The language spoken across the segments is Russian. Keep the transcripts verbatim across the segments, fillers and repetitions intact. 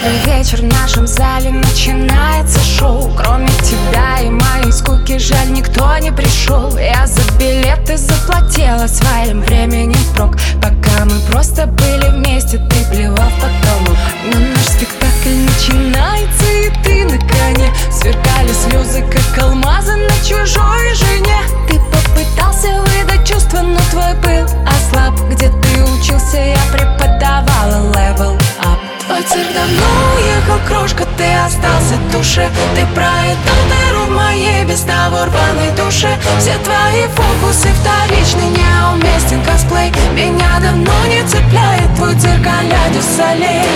Каждый вечер в нашем зале начинается шоу. Кроме тебя и моей скуки, жаль, никто не пришел. Я за билеты заплатила своим временем впрок. Пока мы просто были вместе, ты плевал в потолок. Но наш спектакль начинается, и ты на коне. Сверкали слезы, как алмазы на чужой жене. Ты попытался выдать чувства, но твой пыл ослаб. Где ты учился, я преподавала level up. Твой цирк давно уехал, крошка, ты остался в душе. Ты проедал дыру в моей без того рваной душе. Все твои фокусы вторичны, неуместен косплей. Меня давно не цепляет твой цирк а-ля Дю Солей.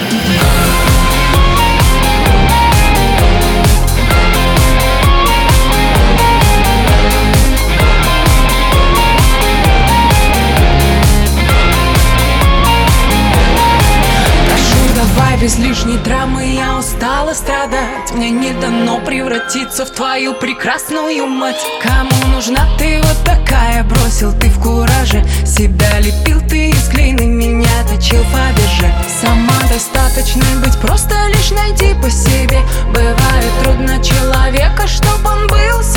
Без лишней драмы я устала страдать. Мне не дано превратиться в твою прекрасную мать. Кому нужна ты вот такая? Бросил ты в кураже. Себя лепил ты из глины, меня точил Фаберже. Сама достаточно быть, просто лишь найди по себе. Бывает трудно человека, чтоб он был